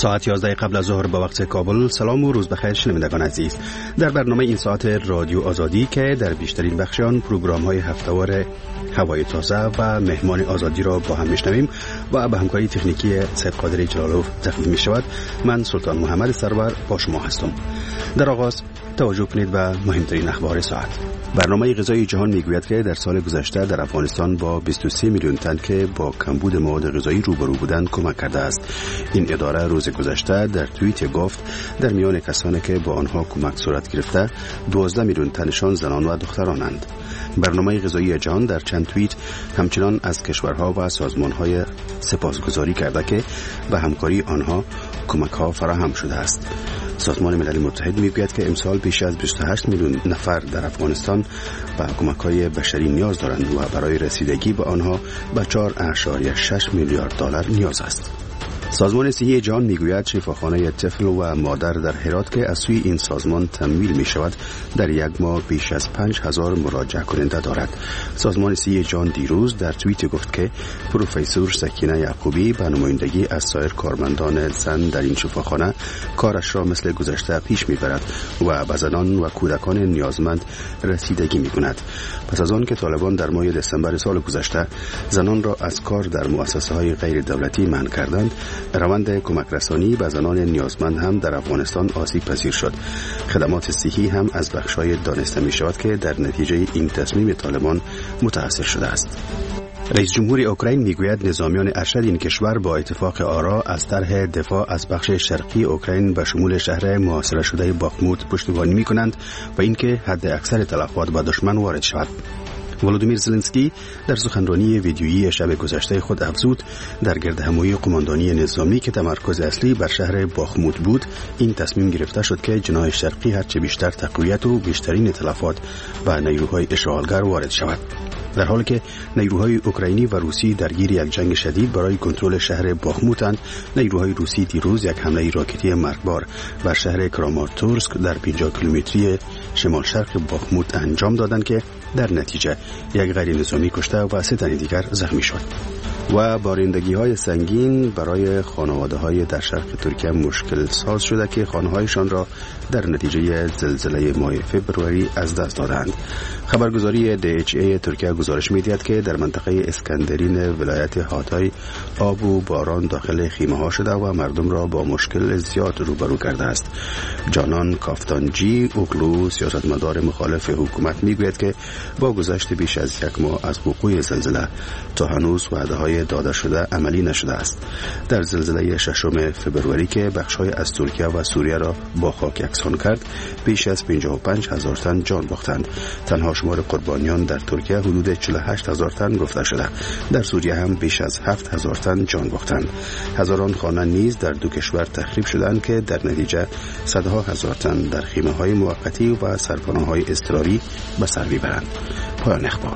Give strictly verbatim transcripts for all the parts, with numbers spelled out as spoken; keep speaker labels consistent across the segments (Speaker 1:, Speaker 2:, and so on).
Speaker 1: ساعت یازده قبل از ظهر به وقت کابل. سلام و روز بخیر شنوندگان عزیز. در برنامه این ساعت رادیو آزادی که در بیشترین بخشان پروگرام های هفته‌وار هوای تازه و مهمان آزادی را با هم میشنویم و به همکاری تکنیکی سید قادری جلالوف تقدیم می شود، من سلطان محمد سرور با شما هستم. در آغاز توجه کنید به مهمترین اخبار ساعت. برنامه غذایی جهان میگوید که در سال گذشته در افغانستان با بیست و سه میلیون تن که با کمبود مواد غذایی روبرو بودند کمک کرده است. این اداره روز گذشته در توییت گفت در میان کسانی که با آنها کمک صورت گرفته دوازده میلیون تنشان زنان و دخترانند. برنامه غذایی جهان در چند توییت همچنان از کشورها و سازمانهای سپاسگزاری کرده که به همکاری آنها کمک‌ها فراهم شده است. سازمان ملل متحد میگوید که امسال بیش از بیست و هشت میلیون نفر در افغانستان به کمک‌های بشری نیاز دارند و برای رسیدگی به آنها به چهار اشاریه شش میلیارد دلار نیاز است. سازمان صحی جهان میگوید شفاخانه طفل و مادر در هرات که از سوی این سازمان تمویل می شود در یک ماه بیش از پنج هزار مراجعه کننده دارد. سازمان صحی جهان دیروز در توییت گفت که پروفسور سکینه یعقوبی به نمایندگی از سایر کارمندان زن در این شفاخانه کارش را مثل گذشته پیش می برد و به زنان و کودکان نیازمند رسیدگی می کند. پس از آن که طالبان در ماه دسامبر سال گذشته زنان را از کار در مؤسسه های غیر دولتی منع کردند، روند کمک رسانی به زنان نیازمند هم در افغانستان آسیب پذیر شد. خدمات صحی هم از بخش‌های دانسته می شود که در نتیجه این تصمیم طالبان متأثر شده است. رئیس جمهور اوکراین میگوید نظامیان ارشد این کشور با اتفاق آرا از طرح دفاع از بخش شرقی اوکراین به شمول شهر محاصره شده باخموت پشتیبانی می‌کنند و اینکه حد اکثر تلفات به دشمن وارد شود. ولودیمیر زلنسکی در سخنرانی ویدیویی شب گذشته خود افزود در گردهمایی قماندانی نظامی که تمرکز اصلی بر شهر باخموت بود، این تصمیم گرفته شد که جناح شرقی هرچه بیشتر تقویت و بیشترین تلفات به نیروهای اشغالگر وارد شود. در حالی که نیروهای اوکراینی و روسی درگیر یک جنگ شدید برای کنترل شهر باخموتند، نیروهای روسی دیروز یک حمله راکتی مرگبار بر شهر کراماتورسک در پنجاه کیلومتری شمال شرق باخموت انجام دادند که در نتیجه یک غیر نظامی کشته و سه تن دیگر زخمی شد. و بارندگی های سنگین برای خانواده های در شرق ترکیه مشکل ساز شده که خانه هایشان را در نتیجه زلزله ماه فوریه از دست دادند. خبرگزاری دی اچ ای ترکیه گزارش می‌دهد که در منطقه اسکندرین ولایت هاتای آب و باران داخل خیمه ها شده و مردم را با مشکل زیاد روبرو کرده است. جانان کافتانجی اوغلو سیاستمدار مخالف حکومت میگوید که با گذشت بیش از یک ماه از وقوع زلزله تا هنوز وعده‌های داده شده عملی نشده است. در زلزله ششم فوریه که بخش‌های از ترکیه و سوریه را با خاک یکسان کرد، بیش از پنجاه و پنج هزار تن جان باختند. تنها شمار قربانیان در ترکیه حدود چهل و هشت هزار تن گفته شده. در سوریه هم بیش از هفت هزار تن جان باختند. هزاران خانه نیز در دو کشور تخریب شدند که در نتیجه صدها هزار تن در خیمه‌های موقتی و سرپناه‌های اضطراری به سر میبرند. پایان اخبار.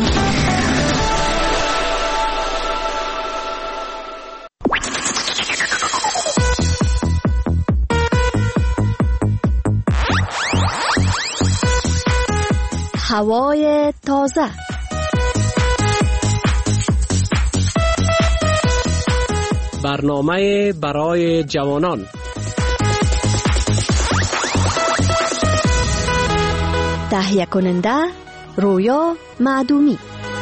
Speaker 2: هوای تازه.
Speaker 3: برنامه برای جوانان.
Speaker 2: تهیه کننده رویا معدومی.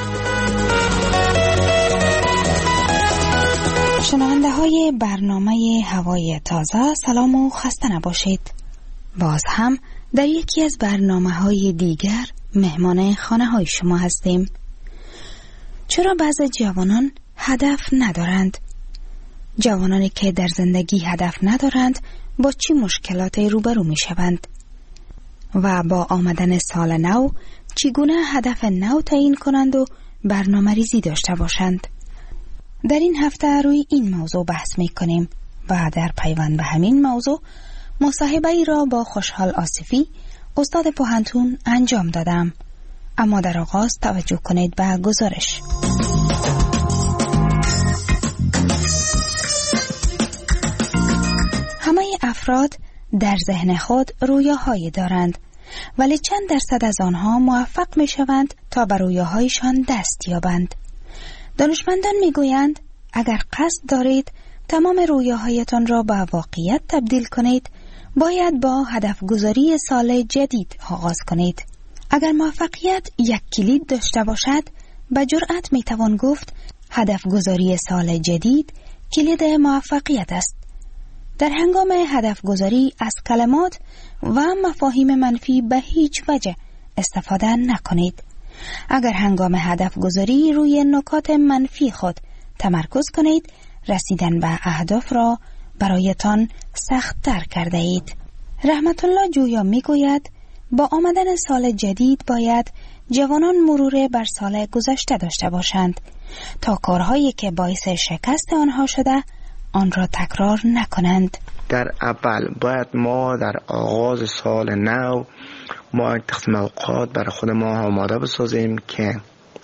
Speaker 4: شنونده های برنامه هوای تازه، سلام و خسته نباشید. باز هم در یکی از برنامه های دیگر مهمان خانه های شما هستیم. چرا بعضی جوانان هدف ندارند؟ جوانانی که در زندگی هدف ندارند با چی مشکلاتی روبرو می شوند؟ و با آمدن سال نو چگونه هدف نو تعیین کنند و برنامه ریزی داشته باشند؟ در این هفته روی این موضوع بحث می کنیم و در پیوند به همین موضوع مصاحبه ای را با خوشحال آصفی استاد پوهنتون انجام دادم. اما در آغاز توجه کنید به گزارش. همه افراد در ذهن خود رویاهایی دارند، ولی چند درصد از آنها موفق می شوند تا به رویاهایشان دست یابند. دانشمندان می گویند اگر قصد دارید تمام رویاهایتان را به واقعیت تبدیل کنید، باید با هدف گذاری سال جدید آغاز کنید. اگر موفقیت یک کلید داشته باشد، به جرأت می توان گفت هدف گذاری سال جدید کلید موفقیت است. در هنگام هدف گذاری از کلمات و مفاهیم منفی به هیچ وجه استفاده نکنید. اگر هنگام هدف گذاری روی نکات منفی خود تمرکز کنید، رسیدن به اهداف را برایتان سخت‌تر کرده اید. رحمت الله جویا می گوید با آمدن سال جدید باید جوانان مرور بر سال گذشته داشته باشند تا کارهایی که باعث شکست آنها شده آن را تکرار نکنند.
Speaker 5: در اول باید ما در آغاز سال نو ما تقسیم اوقات برای خود ما آماده بسازیم که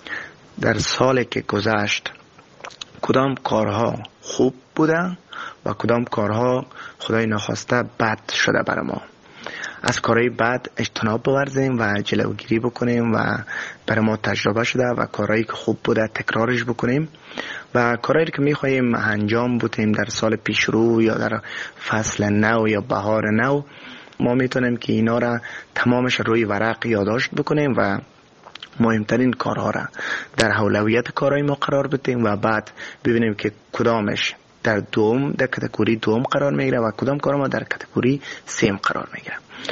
Speaker 5: در سالی که گذشت کدام کارها خوب بوده و کدام کارها خدای نخواسته بد شده برای ما. از کارهای بد اجتناب بورزیم و جلوگیری بکنیم و برای ما تجربه شده و کارهایی که خوب بوده تکرارش بکنیم و کارهایی که میخواییم انجام بدیم در سال پیش رو یا در فصل نو یا بهار نو، ما میتونیم که اینا را تمامش روی ورق یادداشت بکنیم و مهمترین کارها را در اولویت کارهای ما قرار بدیم و بعد ببینیم که کدامش در دوم در کاتگوری دوم قرار میگیره و کدام کار ما در کاتگوری سیم قرار میگیره.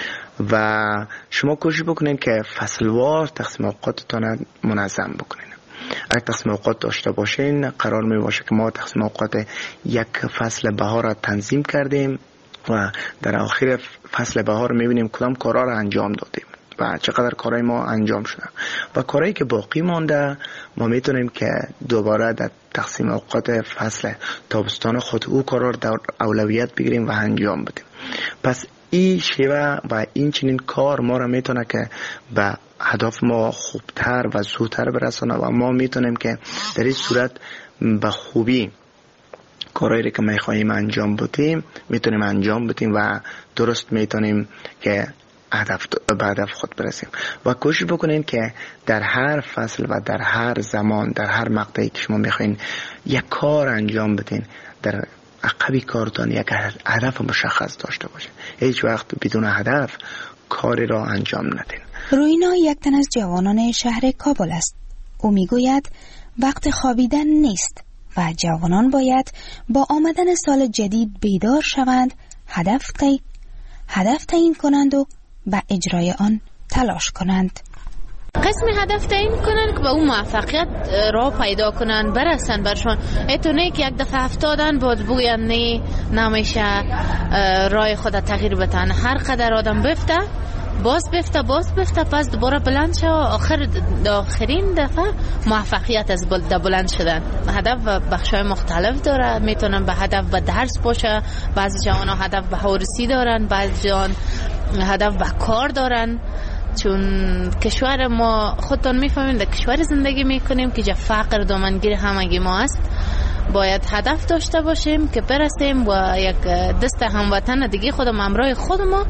Speaker 5: و شما کوشش بکنین که فصلوار تقسیم اوقاتتان منظم بکنین. اگر تقسیم اوقات داشته باشین قرار می باشه که ما تقسیم اوقات یک فصل بهار را تنظیم کردیم و در آخر فصل بهار میبینیم کدام کارها را انجام دادیم و چقدر کارهای ما انجام شده و کارهایی که باقی مانده ما میتونیم که دوباره در تقسیم اوقات فصل تابستان خود او کارها را در اولویت بگیریم و انجام بدیم. پس این شیوه و این چنین کار ما را میتونه که به هدف ما خوبتر و زودتر برسانه و ما میتونیم که در این صورت به خوبی کارهایی که میخواییم انجام بدیم میتونیم انجام بدیم و درست میتونیم که هدف به هدف خود برسیم. و کوشش بکنین که در هر فصل و در هر زمان در هر مقطعی که شما میخواین یک کار انجام بدین در عقبی کارتان یک هدف مشخص داشته باشه. هیچ وقت بدون هدف کاری را انجام ندین.
Speaker 4: روینا یک تن از جوانان شهر کابل است. او میگوید وقت خوابیدن نیست و جوانان باید با آمدن سال جدید بیدار شوند، هدف تعیین هدف تعیین کنند و به اجرای آن تلاش کنند.
Speaker 6: قسم هدف تعیین کنن که به اون موفقیت را پیدا کنن برسن برشان. ایتونه که یک دفعه افتادن باید بگوین نه نمیشه رای خود تغییر بدن. هر قدر آدم بفته باز بفته باز بفته پس دوباره بلند شد. آخر آخرین دفعه موفقیت از بلند شدن. هدف و بخشای مختلف داره. میتونن به هدف به درس باشه، بعضی جوان ها هدف به هورسی دارن، بعضی جوان هدف به کار دارن. چون کشور ما خودتون میفهمید در کشور زندگی میکنیم که جا فقر دامنگیر همگی ما است. باید هدف داشته باشیم که برسیم و یک دست هموطن دیگه خودم همراه خود ما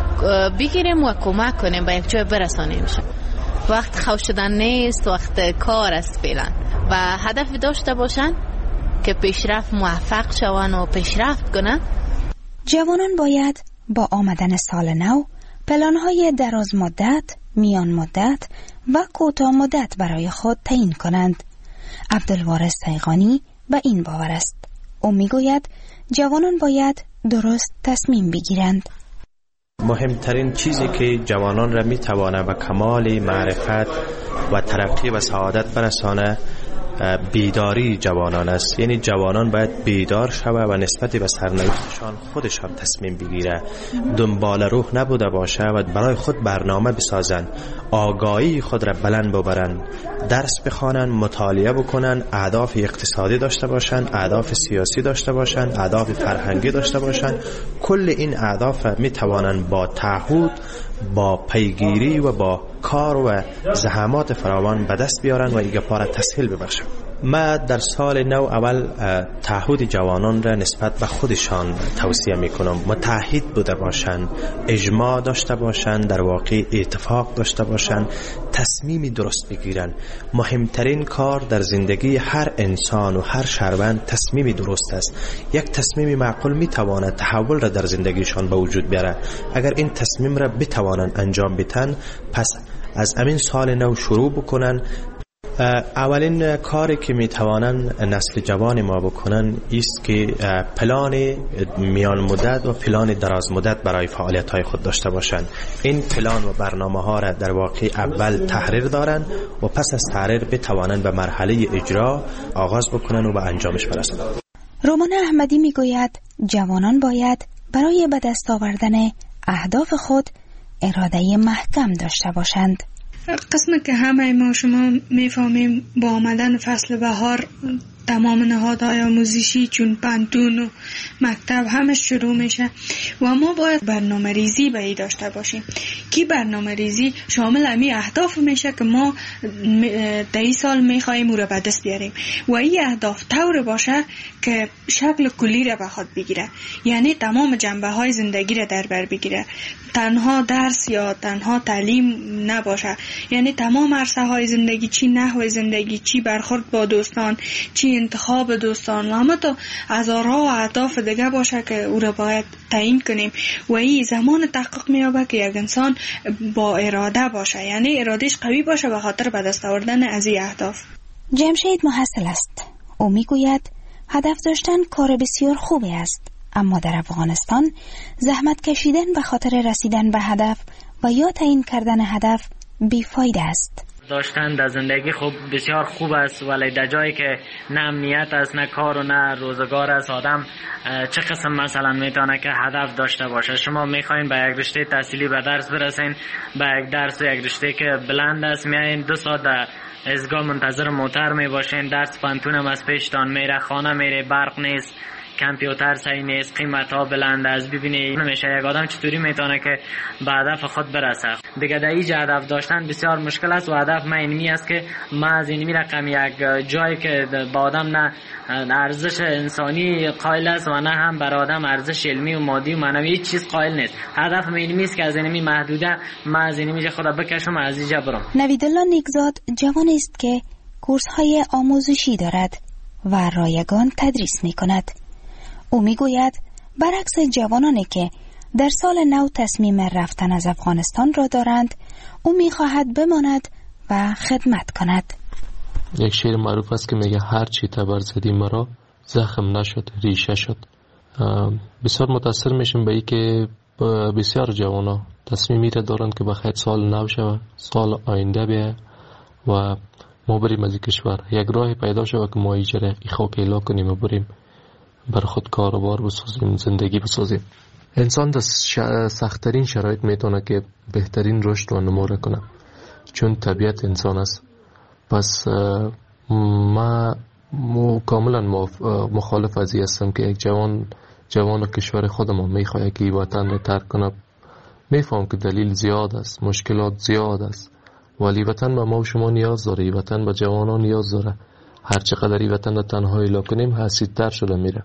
Speaker 6: بگیریم و کمک کنیم به یک جای برسانیم. وقت خوش شدن نیست، وقت کار است فعلا. و هدف داشته باشن که پیشرفت موفق شون و پیشرفت کنن.
Speaker 4: جوانان باید با آمدن سال نو پلان‌های دراز مدت، میان مدت و کوتاه مدت برای خود تعیین کنند. عبدالوارث سیغانی به این باور است. او میگوید جوانان باید درست تصمیم بگیرند.
Speaker 7: مهمترین چیزی که جوانان را میتوانه به کمال معرفت و ترقی و سعادت برسانه بیداری جوانان است. یعنی جوانان باید بیدار شوه و نسبت به سرنوشتشان خودش هم تصمیم بگیره، دنبال روح نبوده باشه و برای خود برنامه بسازن، آگاهی خود را بلند ببرن، درس بخوانن، مطالعه بکنن، اهداف اقتصادی داشته باشن، اهداف سیاسی داشته باشن، اهداف فرهنگی داشته باشن. کل این اهداف می توانن با تعهد، با پیگیری و با کار و زحمات فراوان به دست بیارن و ایگه پاره تسهیل ببخشن. ما در سال نو اول تعهد جوانان را نسبت به خودشان توصیه میکنم متحد بوده باشند، اجماع داشته باشند، در واقع اتفاق داشته باشند، تصمیمی درست بگیرند. مهمترین کار در زندگی هر انسان و هر شهروند تصمیمی درست است. یک تصمیم معقول میتواند تحول را در زندگیشان به وجود بیاره. اگر این تصمیم را بتوانند انجام بدن، پس از همین سال نو شروع بکنن. اولین کاری که میتوانن نسل جوان ما بکنن است که پلان میان مدت و پلان دراز مدت برای فعالیت های خود داشته باشند. این پلان و برنامه ها را در واقع اول تحریر دارن و پس از تحریر بتوانند به مرحله اجرا آغاز بکنن و به انجامش برسند.
Speaker 4: رومان احمدی میگوید جوانان باید برای به دست آوردن اهداف خود اراده محکم داشته باشند.
Speaker 8: قسم که همه ما شما میفهمیم با آمدن فصل بهار تمام نهادهای آموزشی چون پانتون و مکتب همه شروع میشه و ما باید برنامه ریزی به ای داشته باشیم که برنامه ریزی شامل امی اهداف میشه که ما در این سال میخواییم او را به دست بیاریم و این اهداف طور باشه که شکل کلی را به خود بگیره، یعنی تمام جنبه های زندگی را در بر بگیره، تنها درس یا تنها تعلیم نباشه، یعنی تمام عرصه های زندگی، چی نحو زندگی، چی برخورد با دوستان، چی انتخاب دوستان و همه تا هزارها و اهداف دیگه باشه که او را باید تعیین کنیم و این زمان تحقق میابه که یک انسان با اراده باشه، یعنی ارادهش قوی باشه به خاطر به دست آوردن از این اهداف.
Speaker 4: جمشید محصل است. او میگوید هدف داشتن کار بسیار خوبی است، اما در افغانستان زحمت کشیدن به خاطر رسیدن به هدف و یا تعیین کردن هدف بیفایده است.
Speaker 9: داشتن در زندگی خوب بسیار خوب است، ولی در جایی که نه امنیت است، نه کار و نه روزگار است، آدم چه قسم مثلا میتونه که هدف داشته باشه؟ شما میخواین به یک رشته تحصیلی به درس برسین، به یک درس و یک رشته که بلند است میایین، دو ساعت در ازگاه منتظر موتر میباشین، درس پانتون هم از پیشتان میره، خانه میره، برق نیست، کامپیوتر صحیح نیست، قیمت ها بلند است. ببینید نمیشه یک آدم چطوری میتونه که به هدف خود برسه. دیگه در اینجا هدف داشتن بسیار مشکل است و هدف من اینمی است که ما از اینمی رقم یک جایی که با آدم نه ارزش انسانی قائل است و نه هم بر آدم ارزش علمی و مادی و معنوی هیچ چیز قائل نیست. هدف من اینمی است که از اینمی محدوده ما از اینمی خدا بکشم از اینجا برم.
Speaker 4: نویدالله نیکزاد جوانی است که کورس های آموزشی دارد و رایگان تدریس می کند. او میگوید برعکس جوانانی که در سال نو تصمیم رفتن از افغانستان را دارند، او میخواهد بماند و خدمت کند.
Speaker 10: یک شعر معروف است که میگه هر چی تبر زدی مرا زخم نشد ریشه شد. بسیار متاثر میشیم به این که بسیار جوانا تصمیمی را دارند که بخیر سال نو شود، سال آینده بیه و ما بریم از این کشور، یک راه پیدا شود که ما ایجره ای خاک ایلا کنیم و بریم بر خود کاروبار بسازیم، زندگی بسازیم. انسان در سخت‌ترین شرایط میتونه که بهترین رشد و نمو کنه، چون طبیعت انسان است. پس ما کاملا مخالف از این هستم که یک جوان جوان کشور خودمون میخواد که وطن رو ترک کنه. میفهم که دلیل زیاد است، مشکلات زیاد است، ولی وطن به ما و شما نیاز داره، وطن به جوانان نیاز داره. هر چقدر این وطن رو تنها ایلا کنیم حسیدتر شده میره.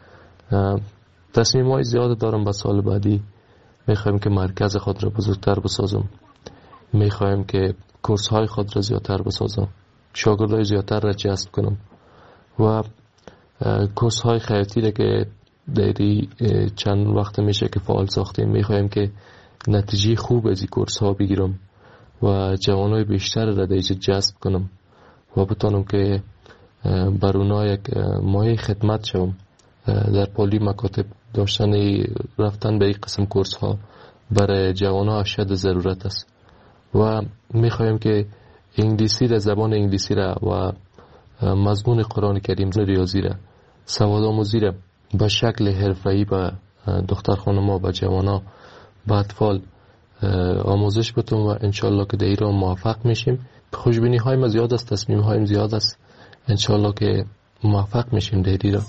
Speaker 10: تصمیم های زیاد دارم به سال بعدی. میخوایم که مرکز خود را بزرگتر بسازم، میخوایم که کورس های خود را زیادتر بسازم، شاگردای زیادتر را جذب کنم و کورس های خیاطی را که دیری چند وقت میشه که فعال ساختیم، میخوایم که نتیجه خوب از این کورس ها بگیرم و جوانای بیشتر را دیجا جذب کنم و بتانم که بر اونا یک مایه خدمت شوم. در پولی مکاتب داشتن رفتن به این قسم کورس ها برای جوان ها اشد ضرورت است و میخوایم که انگلیسی را، زبان انگلیسی را و مضمون قرآن کریم را، ریاضی را، سواد آموزی را به شکل حرفه‌ای به دختر خانم ها، به جوان ها، به اطفال آموزش بتم و انشالله که در ایران موفق میشیم. خوشبینی های ما زیاد است، تصمیم هایم زیاد است، انشالله که موفق میشیم در ایران.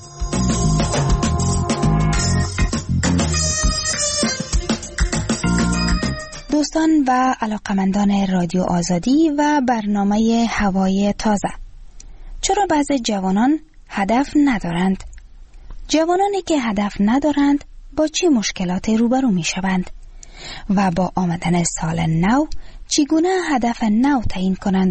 Speaker 4: دوستان و علاقمندان رادیو آزادی و برنامه هوای تازه، چرا بعضی جوانان هدف ندارند؟ جوانانی که هدف ندارند با چه مشکلاتی روبرو می شوند؟ و با آمدن سال نو چگونه هدف نو تعیین کنند